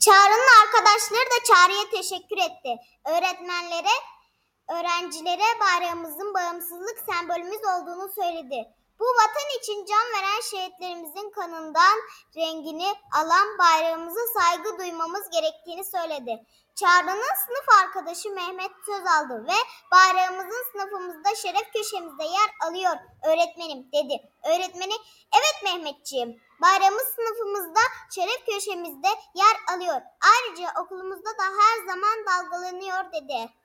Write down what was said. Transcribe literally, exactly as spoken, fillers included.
Çağrı'nın arkadaşları da Çağrı'ya teşekkür etti. Öğretmenlere, öğrencilere bayrağımızın bağımsızlık sembolümüz olduğunu söyledi. Bu vatan için can veren şehitlerimizin kanından rengini alan bayrağımıza saygı duymamız gerektiğini söyledi. Çağrı'nın sınıf arkadaşı Mehmet söz aldı ve bayrağımızın sınıfımızda şeref köşemizde yer alıyor öğretmenim dedi. Öğretmeni, evet Mehmetciğim, bayrağımız sınıfımızda şeref köşemizde yer alıyor. Ayrıca okulumuzda da her zaman dalgalanıyor dedi.